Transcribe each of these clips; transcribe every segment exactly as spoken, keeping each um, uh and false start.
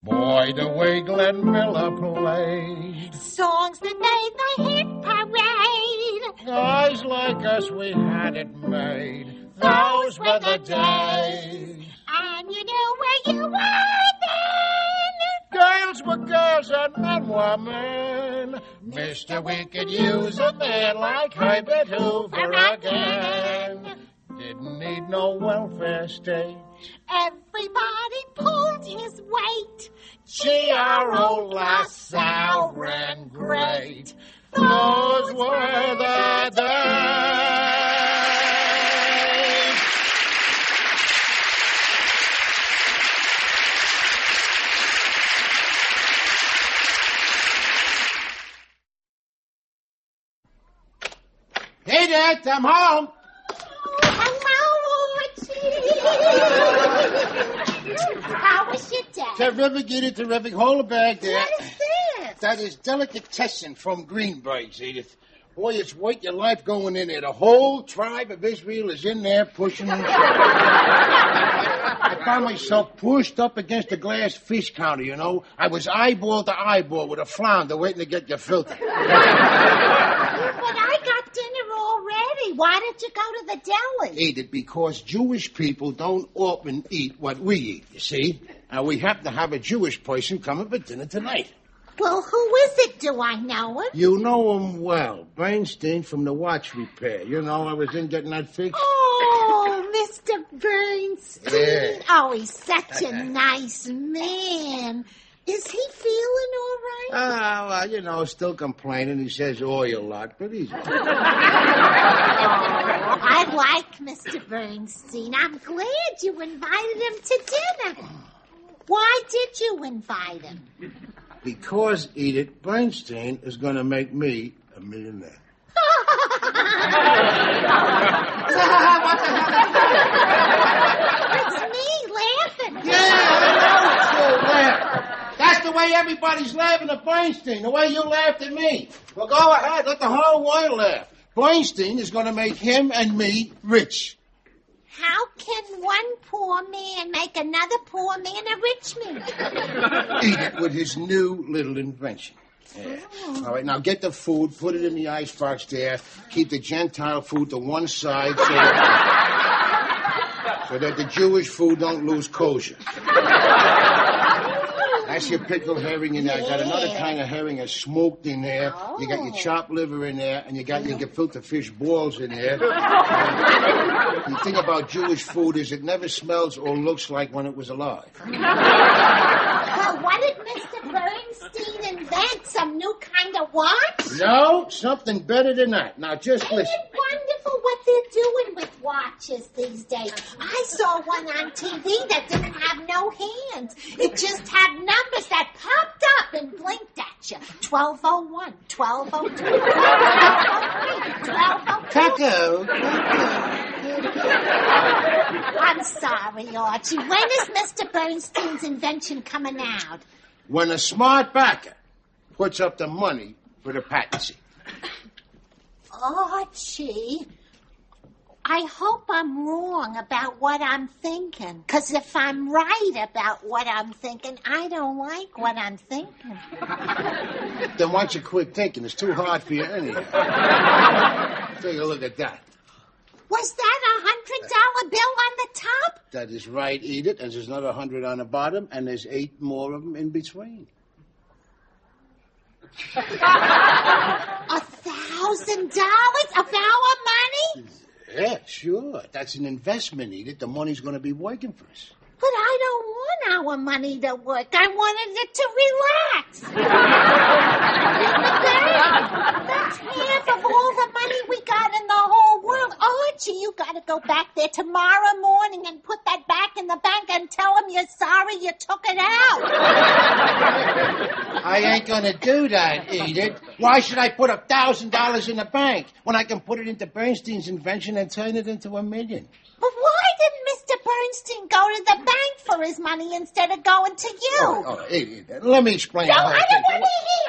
Boy, the way Glenn Miller played. Songs that made the hit parade. Guys like us, we had it made. Those, Those were the days. And you knew where you were then. Girls were girls and men were men. Mister, we could use a man like Herbert Hoover again. Didn't need no welfare state. Everybody pulled his weight. Gee, our old La Salle ran great. Those were the days. Hey, Dad, I'm home. How was your day? Terrific, Edith, terrific. Hold the bag there. What is this? That is delicatessen from Greenberg's, Edith. Boy, it's worth your life going in there. The whole tribe of Israel is in there pushing and shoving. I found myself pushed up against a glass fish counter, you know. I was eyeball to eyeball with a flounder waiting to get your filter. But I got dinner already. Why did you go to the deli? Edith, because Jewish people don't often eat what we eat, you see. Now, we happen to have a Jewish person coming for dinner tonight. Well, who is it? Do I know him? You know him well. Bernstein from the watch repair. You know, I was in getting that fixed. Oh, Mister Bernstein. Yeah. Oh, he's such a nice man. Is he feeling all right? Ah, well, you know, still complaining. He says oil a lot, but he's... Oh, I like Mister Bernstein. I'm glad you invited him to dinner. Why did you invite him? Because, Edith, Bernstein is going to make me a millionaire. It's me laughing. Yeah, I know it's you laughing. That's the way everybody's laughing at Bernstein, the way you laughed at me. Well, go ahead, let the whole world laugh. Bernstein is going to make him and me rich. How can one poor man make another poor man a rich man? Eat it with his new little invention. Yeah. Oh. All right, now get the food, put it in the icebox there, keep the Gentile food to one side so that, so that the Jewish food don't lose kosher. That's your pickled herring in there. I got another kind of herring that's smoked in there. Oh. You got your chopped liver in there, and you got your gefilte fish balls in there. The thing about Jewish food is it never smells or looks like when it was alive. Well, what did Mister Bernstein invent? Some new kind of watch? No, something better than that. Now, just Isn't listen. it wonderful what they're doing with watches these days? I saw one on T V that didn't have no hands. It just had numbers that popped up and blinked at you. twelve oh one, twelve oh two, twelve oh three, twelve oh four. Cuckoo. I'm sorry, Archie. When is Mister Bernstein's invention coming out? When a smart backer puts up the money for the patency. Archie, I hope I'm wrong about what I'm thinking. Because if I'm right about what I'm thinking, I don't like what I'm thinking. Then why don't you quit thinking? It's too hard for you anyhow. Take a look at that. Was that a hundred dollar bill on the top? That is right, Edith. And there's another hundred on the bottom, and there's eight more of them in between. A thousand dollars of our money? Yeah, sure. That's an investment, Edith. The money's going to be working for us. But I don't want our money to work. I wanted it to relax. That's half of all the money we got in the whole world. Archie, you got to go back there tomorrow morning and put that back in the bank and tell them you're sorry you took it out. I ain't going to do that, Edith. Why should I put a thousand dollars in the bank when I can put it into Bernstein's invention and turn it into a million? But why didn't Mister Bernstein go to the bank for his money instead of going to you? Oh, oh, Edith, let me explain. No, I don't want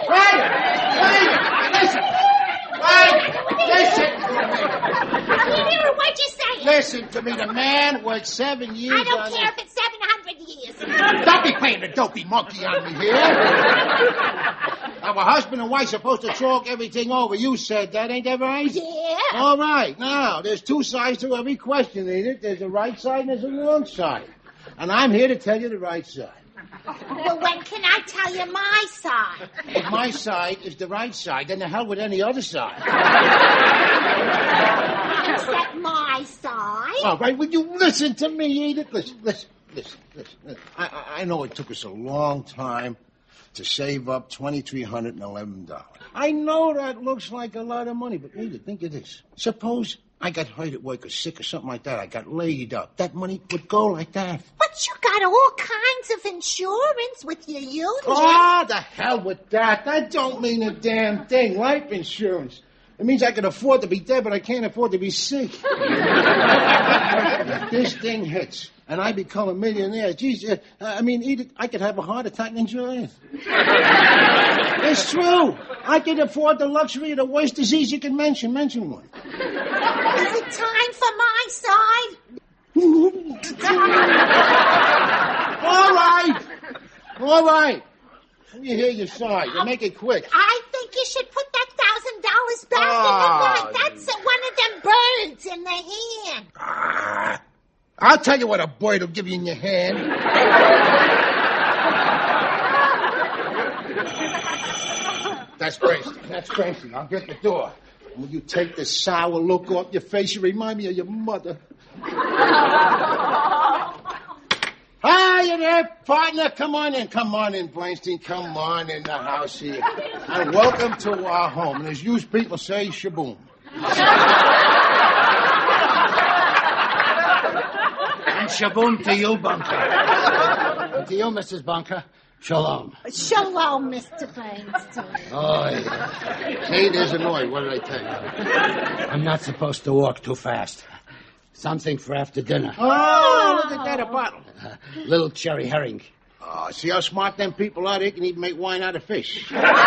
to hear. Wait, wait, listen, wait, listen. I didn't hear what you saying. Listen to me. The man worked seven years I don't on care it. if it's seven hundred years. Stop it. playing the dopey monkey on me here. Now, a husband and wife supposed to talk everything over. You said that, ain't that right? Yeah. All right. Now, there's two sides to every question, Edith. There's a right side and there's a wrong side. And I'm here to tell you the right side. Well, when can I tell you my side? If my side is the right side, then the hell with any other side. Except my side. All right, will you listen to me, Edith? Listen, listen, listen, listen. listen. I, I, I know it took us a long time to save up two thousand three hundred eleven dollars. I know that looks like a lot of money, but Edith, think of this. Suppose I got hurt at work or sick or something like that. I got laid up. That money would go like that. But you got all kinds of insurance with your union. Oh, the hell with that. That don't mean a damn thing. Life insurance. It means I can afford to be dead, but I can't afford to be sick. If this thing hits and I become a millionaire, geez, uh, I mean, Edith, I could have a heart attack and enjoy it. It's true. I can afford the luxury of the worst disease you can mention. Mention one. Is it time for my side? All right. All right. Let me hear your side. You make it quick. I think you should put that thousand dollars back Oh, in the bank. That's uh, one of them birds in the hand. Ah, I'll tell you what a bird will give you in your hand. That's crazy. That's crazy. I'll get the door. When you take the sour look off your face, you remind me of your mother. Hi there, partner. Come on in. Come on in, Blainstein. Come on in the house here. And welcome to our home. And as you people say, shaboom. And shaboom to you, Bunker. And to you, Missus Bunker, shalom. Shalom, Mister Bernstein. Oh, yeah. Hey, there's a noise. What did I tell you? I'm not supposed to walk too fast. Something for after dinner. Oh, look at that, a bottle. Uh, little cherry herring. Oh, see how smart them people are? They can even make wine out of fish.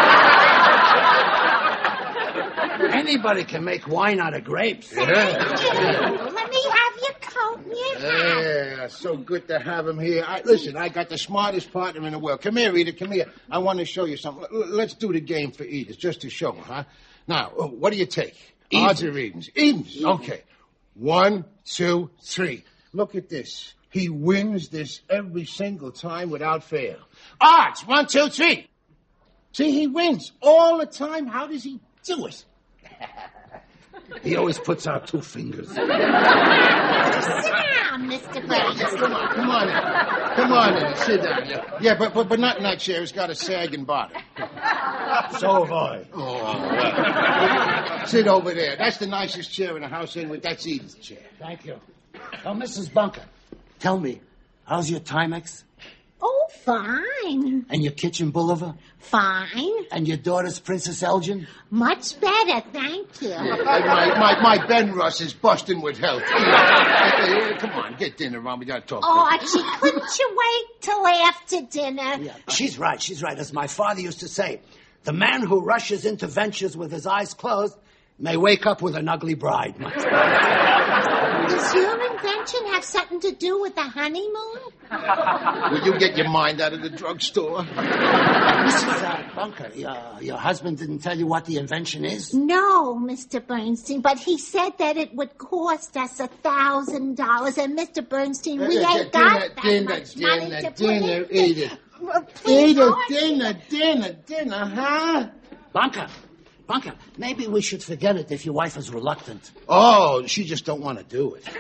Anybody can make wine out of grapes. Yeah. Let me have your coat and your hat. Yeah, so good to have him here. I, listen, I got the smartest partner in the world. Come here, Edith, come here. I want to show you something. L- let's do the game for Edith, just to show her, huh? Now, uh, what do you take? Evens. Odds or evens? Evens, okay. One, two, three. Look at this. He wins this every single time without fail. Odds, one, two, three. See, he wins all the time. How does he do it? He always puts out two fingers. Sit down, Mister Bernstein. Come on, come on in. Come on in, sit down. Yeah, yeah but, but but not in that chair. It's got a sagging bottom. So have I. Oh, well. Sit over there. That's the nicest chair in the house anyway. That's Edith's chair. Thank you. Oh, Missus Bunker, tell me, how's your Timex? Oh, fine. And your kitchen Boulevard? Fine. And your daughter's Princess Elgin? Much better, thank you. My, my, my Ben Russ is busting with health. Come on, get dinner, Ron. We gotta talk. Oh, Archie, couldn't you wait till after dinner? Yeah, she's right, she's right. As my father used to say, the man who rushes into ventures with his eyes closed may wake up with an ugly bride. Does your invention have something to do with the honeymoon? Will you get your mind out of the drugstore? Missus Uh, Bunker, your, your husband didn't tell you what the invention is? No, Mister Bernstein, but he said that it would cost us a thousand dollars, and Mister Bernstein, we Uh, ain't dinner, got that dinner, much dinner, money to dinner, put in. Edith. Well, please, Edith, Archie. dinner, dinner, dinner, huh? Bunker, Bunker, maybe we should forget it if your wife is reluctant. Oh, she just don't want to do it.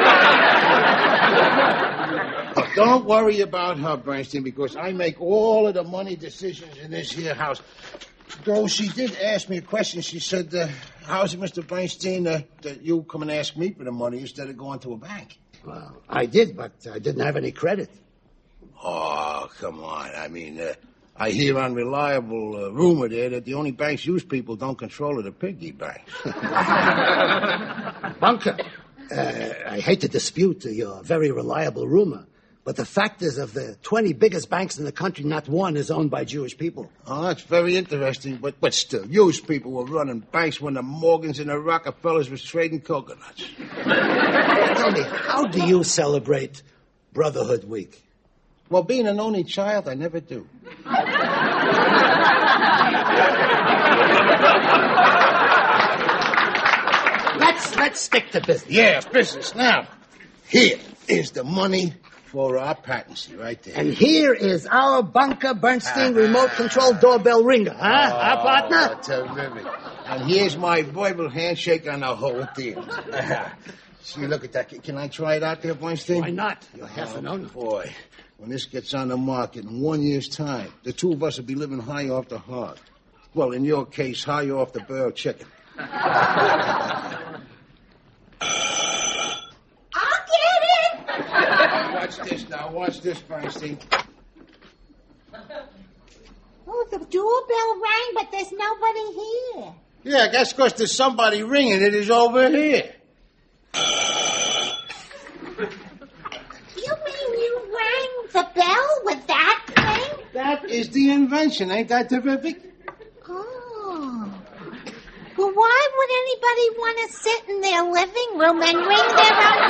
But don't worry about her, Bernstein, because I make all of the money decisions in this here house. Though she did ask me a question. She said, uh, how's it, Mister Bernstein, uh, that you come and ask me for the money instead of going to a bank? Well, I did, but I didn't have any credit. Oh, come on. I mean, uh, I hear on reliable uh, rumor there that the only banks use people don't control are the piggy banks. Bunker, uh, I hate to dispute your very reliable rumor, but the fact is of the twenty biggest banks in the country, not one is owned by Jewish people. Oh, that's very interesting, but, but still, used people were running banks when the Morgans and the Rockefellers was trading coconuts. Tell me, how do you celebrate Brotherhood Week? Well, being an only child, I never do. Let's let's stick to business. Yeah, business. Now, here is the money for our patency right there. And here is our Bunker Bernstein remote control doorbell ringer, huh? Oh, Our partner? Terrific. And here's my verbal handshake on the whole deal. See, look at that. Can I try it out there, Bernstein? Why not? You're half an owner. Boy, when this gets on the market in one year's time, the two of us will be living high off the hog. Well, in your case, high off the boiled chicken. I'll get it. Watch this now. Watch this, Bernstein. Oh, the doorbell rang, but there's nobody here. Yeah, that's because there's somebody ringing it is over here. You mean you rang the bell with that thing? That is the invention. Ain't that terrific? Oh. Well, why would anybody want to sit in their living room and ring their own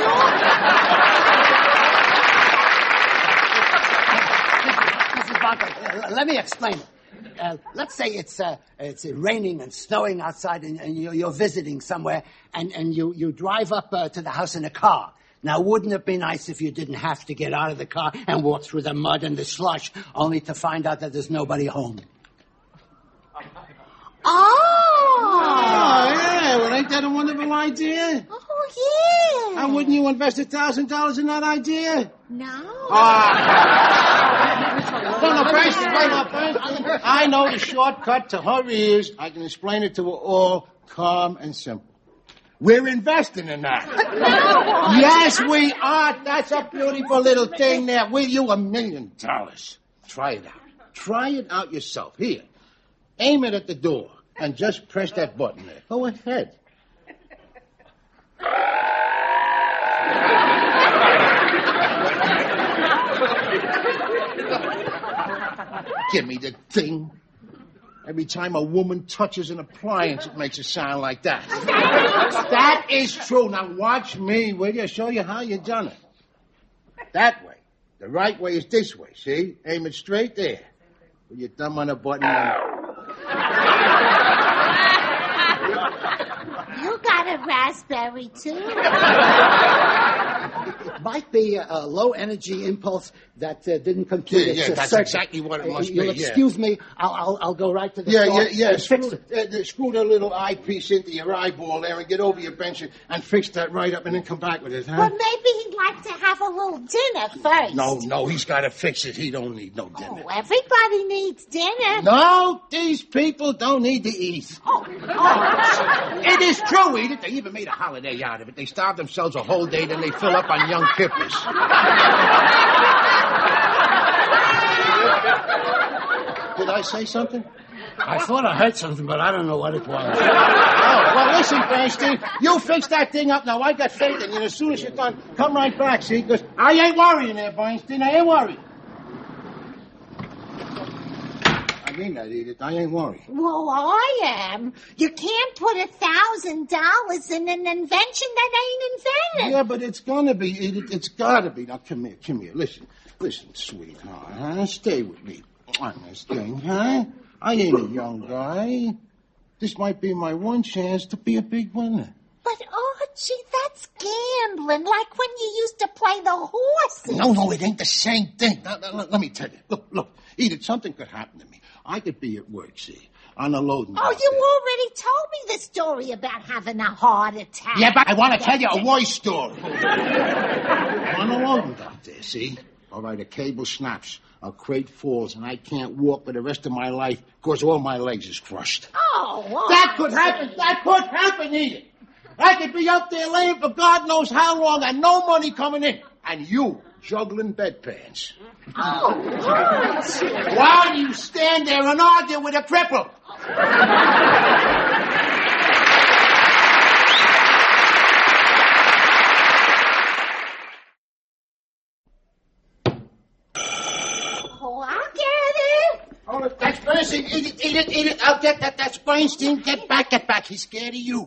door? Missus Bunker, uh, let me explain it. Uh, let's say it's uh, it's raining and snowing outside, and, and you're, you're visiting somewhere, and, and you, you drive up uh, to the house in a car. Now, wouldn't it be nice if you didn't have to get out of the car and walk through the mud and the slush, only to find out that there's nobody home? Oh. Oh, yeah. Well, ain't that a wonderful idea? Oh, yeah. And wouldn't you invest a thousand dollars in that idea? No. Ah. No, no, Bernstein, wait up, Bernstein. I know the shortcut to her ears. I can explain it to her all calm and simple. We're investing in that. No. Yes, we are. That's a beautiful little thing there. Will you a million dollars? Try it out. Try it out yourself. Here. Aim it at the door and just press that button there. Go ahead. Give me the thing. Every time a woman touches an appliance, it makes it sound like that. That is true. Now watch me, will you? Show you how you done it. That way. The right way is this way, see? Aim it straight there. Put your thumb on the button and... You got a raspberry, too? It might be a, a low-energy impulse that uh, didn't complete Yeah, its yeah, uh, that's circuit. exactly what it must You'll be, yeah. excuse me. I'll, I'll I'll go right to the Yeah, store yeah, yeah. and fix Screw, it. uh, uh, screw the little eyepiece into your eyeball there and get over your bench and, and fix that right up and then come back with it, huh? Well, maybe he'd like to have a little dinner first. No, no, he's got to fix it. He don't need no dinner. Oh, everybody needs dinner. No, these people don't need to eat. Oh, oh. It is true, Edith. They even made a holiday out of it. They starve themselves a whole day, then they fill up on young kippers. Did I say something? I thought I heard something, but I don't know what it was. Oh, well, listen, Bernstein. You fix that thing up now. I got faith in you. And as soon as you're done, come right back, see? Because I ain't worrying there, Bernstein. I ain't worried. I mean that, Edith. I ain't worried. Well, I am. You can't put a thousand dollars in an invention that ain't invented. Yeah, but it's gonna be, Edith. It's gotta be. Now, come here, come here. Listen, listen, sweetheart, huh? Stay with me on this thing, huh? I ain't a young guy. This might be my one chance to be a big winner. But, Archie, that's gambling, like when you used to play the horses. No, no, it ain't the same thing. Now, now, let me tell you. Look, look, Edith, something could happen to me. I could be at work, see, on a loading Oh, dock you there. already told me the story about having a heart attack. Yeah, but I want to tell you a worse story. On a loading dock there, see? All right, a cable snaps, a crate falls, and I can't walk for the rest of my life because all my legs is crushed. Oh, well, That could happen. That could happen, Edith. I could be up there laying for God knows how long and no money coming in. And you juggling bedpans. Oh, Archie. While you stand there and argue with a cripple. Oh, I'll get it. Oh, that's Bernstein. Eat it, eat it, eat it. I'll get that. That's Bernstein. Get back, get back. He's scared of you.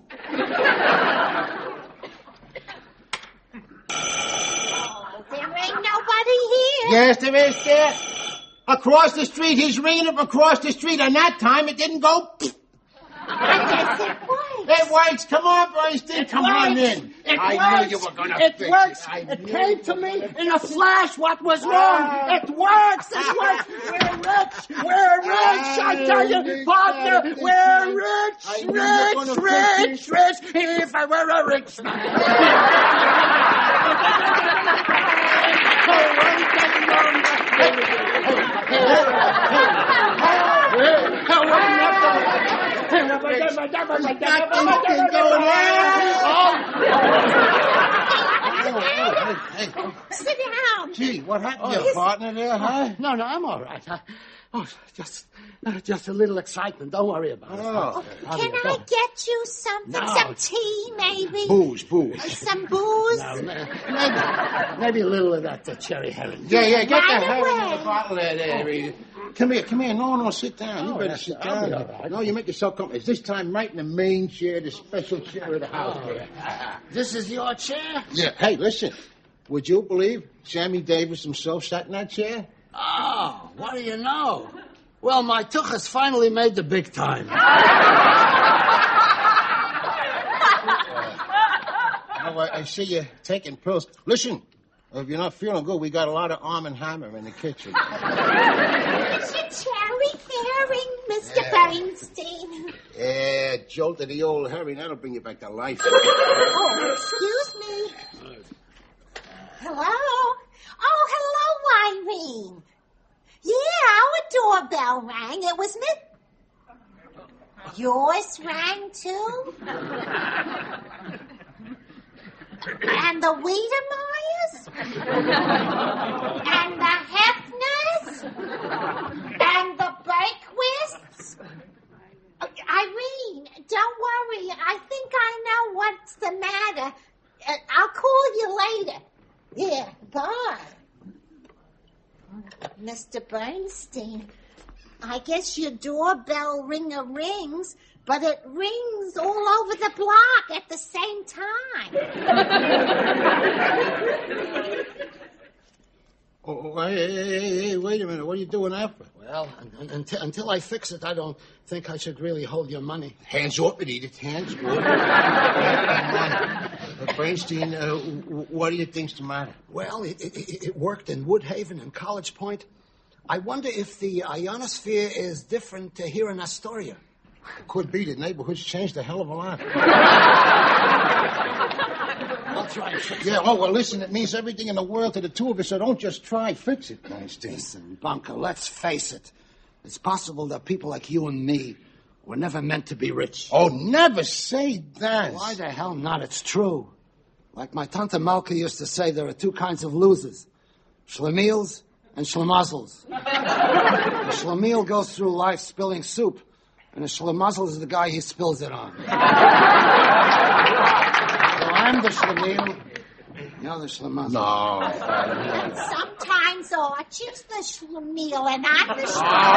Oh, there ain't nobody here. Yes, there is, there. Across the street, he's ringing up across the street, and that time it didn't go. I guess it works. It works. Come on, Bernstein. Come works. on in. It I works. knew you were going to It fix works. it. I It knew came you to were me gonna in a flash what was wrong. Ah. It works. It works. We're rich. We're rich. I tell you, partner, we're rich, rich, rich, rich. If I were a rich man. Sit down. Gee, what happened to your partner there, huh? No, no, I'm all right. I, oh, just, uh, just a little excitement. Don't worry about it. Oh. I'll Can be- I don't- get you something? No. Some tea, maybe? Booze, booze. Some booze? No, maybe, maybe a little of that uh, cherry herring. Yeah, yeah, get Right the hell in away. the bottle there, there. Edie. Come here, come here. No, no, sit down. You Oh, better yes, sit I'll down. be all right. No, you make yourself comfortable. It's this time right in the main chair, the special chair of the house there. This is your chair? Yeah. Hey, listen. Would you believe Sammy Davis himself sat in that chair? Oh, what do you know? Well, my tuchus finally made the big time. Oh, I, I see you taking pills. Listen, if you're not feeling good, we got a lot of Arm and Hammer in the kitchen. It's your cherry herring, Mister Yeah. Bernstein. Yeah, jolt of the old herring. That'll bring you back to life. Oh, excuse me. Hello? Oh, hello, Irene. Yeah, our doorbell rang. It was me. Yours rang, too? And the Wiedemeyers? And the Hefners? And the Bakewitz? Uh, Irene, don't worry. I think I know what's the matter. Uh, I'll call you later. Yeah, bye. Mister Bernstein, I guess your doorbell ringer rings, but it rings all over the block at the same time. Oh, oh, hey, hey, hey, hey, wait a minute. What are you doing that for? Well, un- un- until, until I fix it, I don't think I should really hold your money. Hands off it, Edith. Hands off it. uh, Bernstein, uh, w- what do you think's the matter? Well, it, it, it it worked in Woodhaven and College Point. I wonder if the ionosphere is different uh, here in Astoria. Could be. The neighborhood's changed a hell of a lot. I'll try and fix it. Yeah, oh, well, listen, it means everything in the world to the two of us, so don't just try fix it, Bernstein. Listen, Bunker, let's face it. It's possible that people like you and me were never meant to be rich. Oh, never say that. Why the hell not? It's true. Like my Tante Malka used to say, there are two kinds of losers. Schlemiels and schlemazzles. A schlemiel goes through life spilling soup, and a schlemazzle is the guy he spills it on. So I'm the schlemiel, you're the schlemazzle. No. And sometimes Archie's the schlemiel and I'm the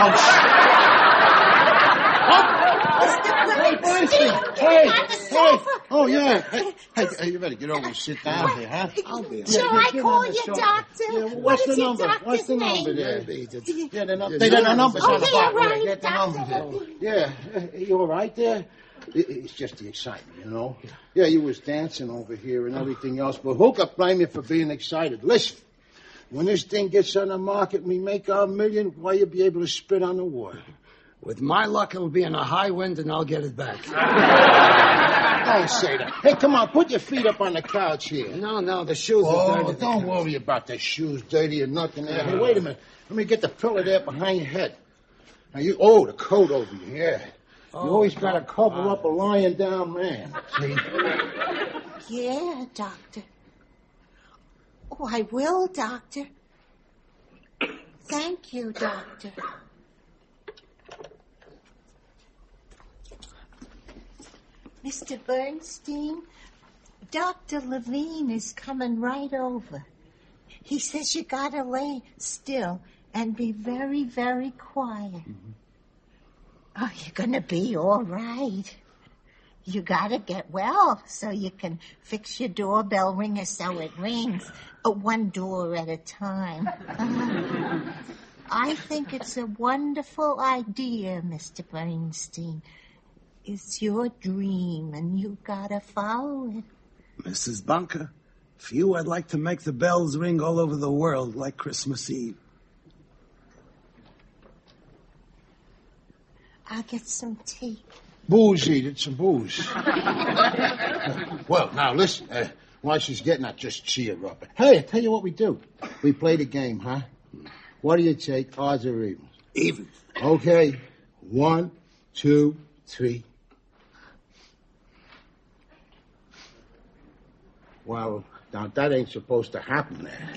Hey, schlemiel. Bernstein. Get Hey, on the hey. sofa. Oh, yeah. Hey, hey, hey, you better get over and sit down here, huh? I'll be Shall Yeah, I get call on the you sofa. doctor? Yeah, What what's is the your number? doctor's What's the name? number there? Maybe the- Yeah, the, num- Yeah, they got the numbers Oh, on the yeah, bottom. right. Get the Doctor numbers there. Levine. Yeah, uh, you all right there? It- It's just the excitement, you know? Yeah, you was dancing over here and everything else, but who could blame you for being excited? Listen, when this thing gets on the market and we make our million, why you be able to spit on the water? With my luck, it'll be in a high wind, and I'll get it back. Don't say that. Hey, come on, put your feet up on the couch here. No, no, the shoes are Oh, dirty. don't worry about the shoes dirty or nothing there. Hey, wait a minute. Let me get the pillow there behind your head. Now you, oh, the coat over here. You always got to cover up a lying down man. See? Yeah, doctor. Oh, I will, doctor. Thank you, doctor. Mister Bernstein, Doctor Levine is coming right over. He says you gotta lay still and be very, very quiet. Mm-hmm. Oh, you're gonna be all right. You gotta get well so you can fix your doorbell ringer so it rings, uh, one door at a time. Uh, I think it's a wonderful idea, Mister Bernstein. It's your dream, and you gotta follow it. Missus Bunker, for you, I'd like to make the bells ring all over the world like Christmas Eve. I'll get some tea. Booze, Edith, some booze. Well, now, listen. Uh, while she's getting that, just cheer her up. Hey, I tell you what we do. We play the game, huh? What do you take, odds or evens? Even. Okay. One, two, three. Well, now, that ain't supposed to happen there.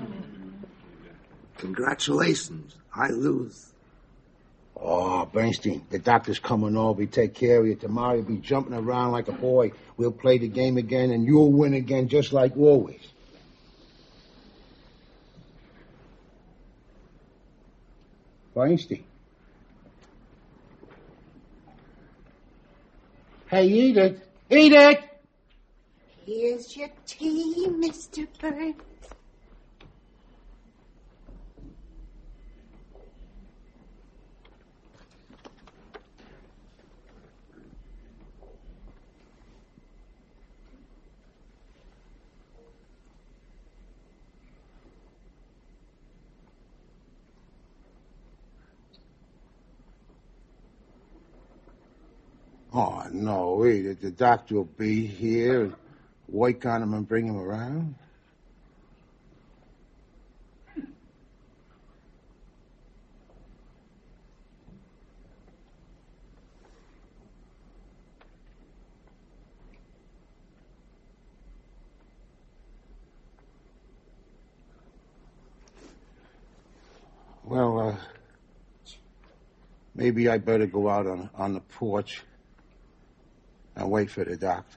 Congratulations. I lose. Oh, Bernstein, the doctor's coming over. He'll take care of you. Tomorrow you'll be jumping around like a boy. We'll play the game again, and you'll win again just like always. Bernstein. Hey, eat it. Eat it! Here's your tea, Mister Burns. Oh, no, Edith. The doctor will be here and wake on him and bring him around. Well, uh, maybe I better go out on, on the porch and wait for the doctor.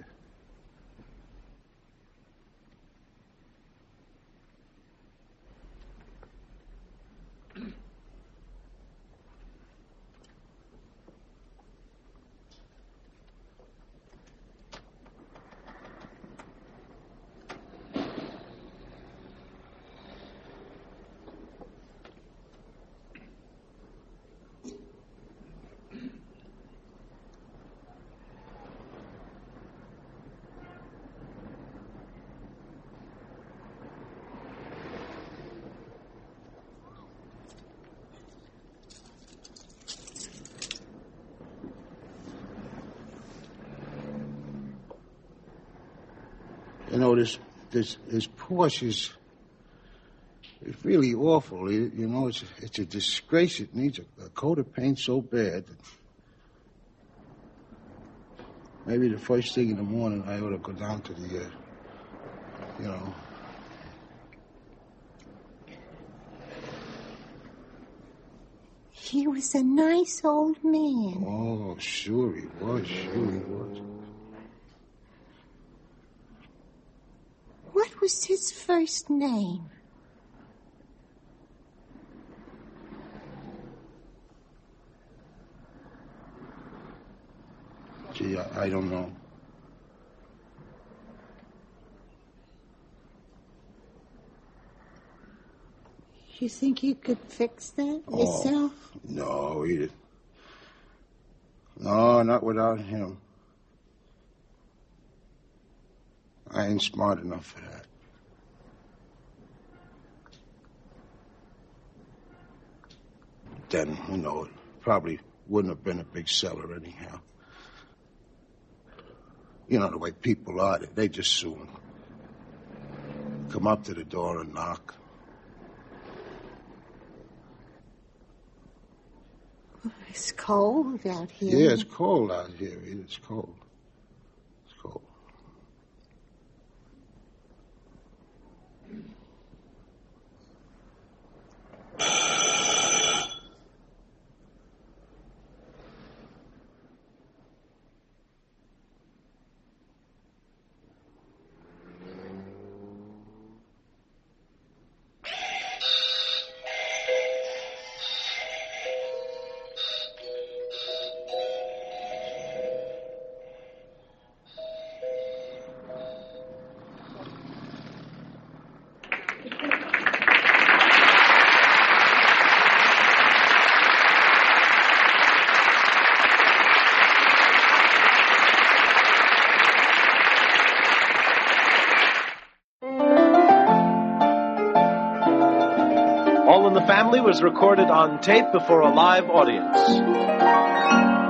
You know, this this this Porsche is it's really awful. You, you know, it's it's a disgrace. It needs a, a coat of paint so bad that maybe the first thing in the morning I ought to go down to the, uh, you know. He was a nice old man. Oh, sure he was. Sure he was. What was his first name? Gee, I, I don't know. You think you could fix that Oh, yourself? No, Edith. No, not without him. I ain't smart enough for that. Then, you know, it probably wouldn't have been a big seller anyhow. You know the way people are, they just soon come up to the door and knock. It's cold out here. Yeah, it's cold out here, Edith. It's cold. It's cold. the Family was recorded on tape before a live audience.